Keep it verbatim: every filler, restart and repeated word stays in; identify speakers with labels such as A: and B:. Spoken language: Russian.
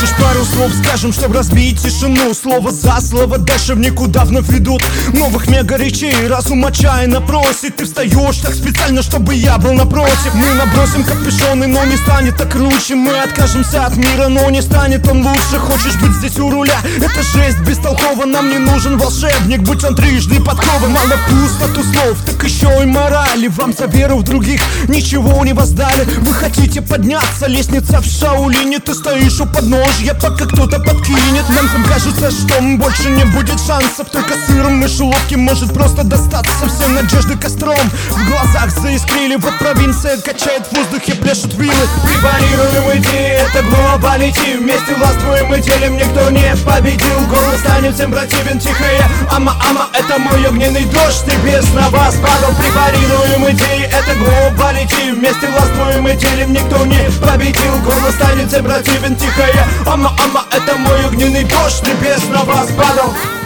A: Хочешь пару слов скажем, чтобы разбить тишину? Слово за слово дальше в никуда вновь ведут. Новых мега речей разум отчаянно просит. Ты встаешь так специально, чтобы я был напротив. Мы набросим капюшоны, но не станет так круче. Мы откажемся от мира, но не станет он лучше. Хочешь быть здесь у руля? Это жесть бестолково. Нам не нужен волшебник, будь он трижды подкован. Мало пустоту слов, так еще и морали. Вам за веру в других ничего не воздали. Вы хотите подняться, лестница в Шаолине. Ты стоишь у подножья, пока кто-то подкинет. Нам всем кажется, что больше не будет шансов. Только сыром мышеловки может просто достаться. Все надежды костром в глазах заискрили. Вот провинция качает в воздухе, пляшут вилы.
B: Препарируем идеи, это глобалити. Вместе властвуем и делим, никто не победил. Голос станет всем противен, тихая ама-ама. Это мой огненный дождь, ты без на вас падал. Препарируем идеи, это глобалити. Вместе властвуем и делим, никто не победил. Голос станет всем противен, тихая ама-ама. Это мой огненный дождь, ты без на вас падал.